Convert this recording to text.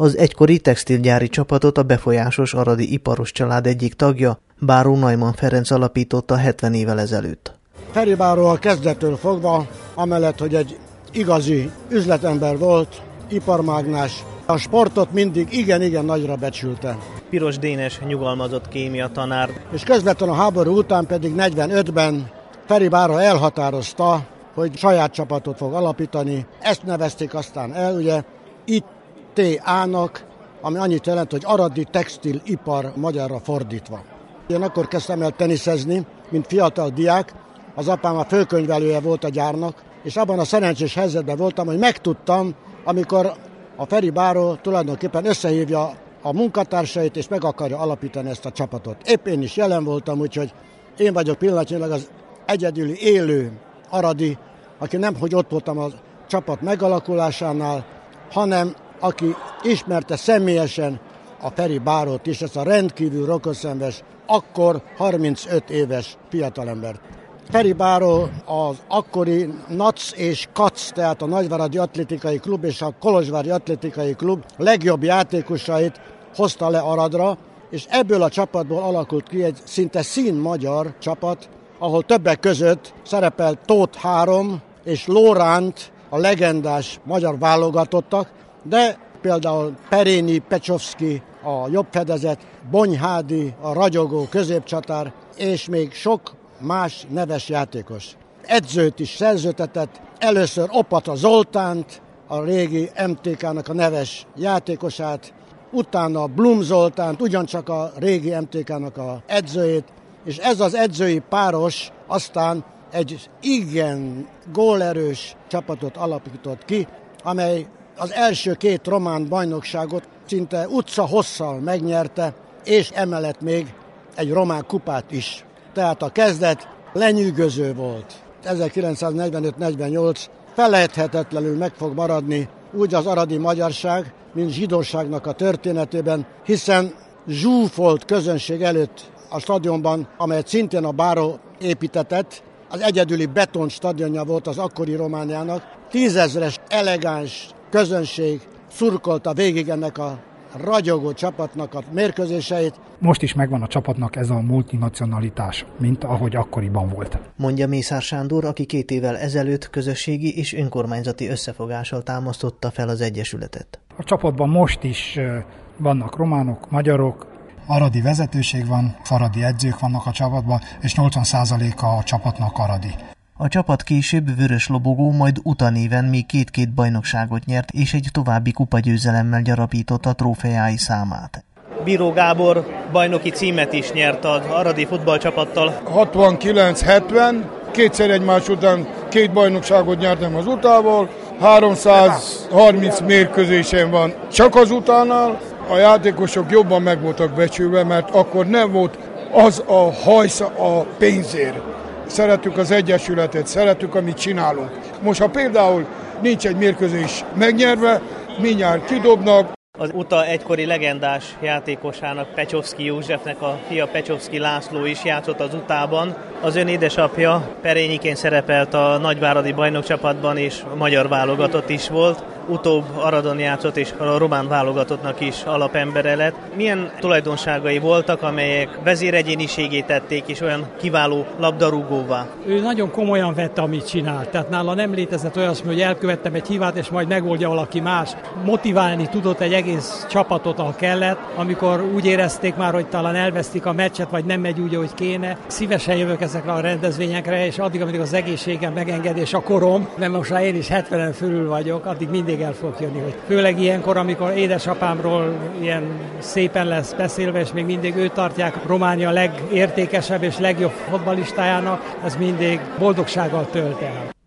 Az egykori textilgyári csapatot a befolyásos aradi iparos család egyik tagja, Báró Neumann Ferenc alapította 70 évvel ezelőtt. Feri báró a kezdettől fogva, amellett, hogy egy igazi üzletember volt, iparmágnás, a sportot mindig igen-igen nagyra becsülte. Piros Dénes nyugalmazott kémia tanár. És közvetlenül a háború után pedig 45-ben Feri báró elhatározta, hogy saját csapatot fog alapítani. Ezt nevezték aztán el, ugye, ITA-nak, ami annyit jelent, hogy Aradi Textilipar magyarra fordítva. Én akkor kezdtem el teniszezni, mint fiatal diák, az apám a főkönyvelője volt a gyárnak, és abban a szerencsés helyzetben voltam, hogy megtudtam, amikor a Feri báró tulajdonképpen összehívja a munkatársait, és meg akarja alapítani ezt a csapatot. Épp én is jelen voltam, úgyhogy én vagyok pillanatnyilag az egyedüli élő aradi, aki nem, hogy ott voltam a csapat megalakulásánál, hanem aki ismerte személyesen a Feri bárót is, ezt a rendkívül rokonszenves, akkor 35 éves fiatalembert. Feri báró az akkori NAC és KAC, tehát a Nagyváradi Atlétikai Klub és a Kolozsvári Atlétikai Klub legjobb játékosait hozta le Aradra, és ebből a csapatból alakult ki egy szinte színmagyar csapat, ahol többek között szerepel Tóth Három és Lóránt, a legendás magyar válogatottak, de például Perényi, Pecsovszky, a jobb fedezet, Bonyhádi, a ragyogó középcsatár, és még sok más neves játékos. Edzőt is szerződtetett, először Opata Zoltánt, a régi MTK-nak a neves játékosát, utána Blum Zoltánt, ugyancsak a régi MTK-nak a edzőjét, és ez az edzői páros aztán egy igen gólerős csapatot alapított ki, amely az első 2 román bajnokságot szinte utca hosszal megnyerte, és emellett még egy román kupát is. Tehát a kezdet lenyűgöző volt. 1945-48 felejthetetlenül meg fog maradni úgy az aradi magyarság, mint zsidóságnak a történetében, hiszen zsúfolt közönség előtt a stadionban, amelyet szintén a báró építetett, az egyedüli beton stadionja volt az akkori Romániának. 10 000-es elegáns közönség szurkolta végig ennek a ragyogó csapatnak a mérkőzéseit. Most is megvan a csapatnak ez a multinacionalitás, mint ahogy akkoriban volt. Mondja Mészár Sándor, aki 2 évvel ezelőtt közösségi és önkormányzati összefogással támasztotta fel az egyesületet. A csapatban most is vannak románok, magyarok, aradi vezetőség van, aradi edzők vannak a csapatban, és 80%-a a csapatnak aradi. A csapat később vörös lobogó, majd utanéven még 2 bajnokságot nyert, és egy további kupagyőzelemmel gyarapította trófeái számát. Bíró Gábor bajnoki címet is nyert az aradi futballcsapattal. 69-70, kétszer egymás után 2 bajnokságot nyertem az Utával, 330 mérkőzésen van csak az Utánál. A játékosok jobban meg voltak becsülve, mert akkor nem volt az a hajsza a pénzért. Szeretjük az egyesületet, szeretjük, amit csinálunk. Most, ha például nincs egy mérkőzés megnyerve, mindjárt kidobnak. Az UTA egykori legendás játékosának, Pecsovszky Józsefnek a fia Pecsovszky László is játszott az UTA-ban. Az ön édesapja Perényiként szerepelt a nagyváradi bajnokcsapatban, és magyar válogatott is volt. Utóbb Aradon játszott, és a román válogatottnak is alapembere lett. Milyen tulajdonságai voltak, amelyek vezéregyéniségét tették, és olyan kiváló labdarúgóvá? Ő nagyon komolyan vette, amit csinált. Tehát nála nem létezett olyasmi, hogy elkövettem egy hibát, és majd megoldja valaki más. Motiválni tudott egy egész csapatot, ahol kellett, amikor úgy érezték már, hogy talán elvesztik a meccset, vagy nem megy úgy, ahogy kéne. Szívesen jövök ezekre a rendezvényekre, és addig, amíg az egészségem megenged, és a korom, mert most már én is 70-en fölül vagyok, addig mindig el fog jönni, hogy főleg ilyenkor, amikor édesapámról ilyen szépen lesz beszélve, és még mindig őt tartják Románia legértékesebb és legjobb fotballistájának, ez mindig boldogsággal tölt el.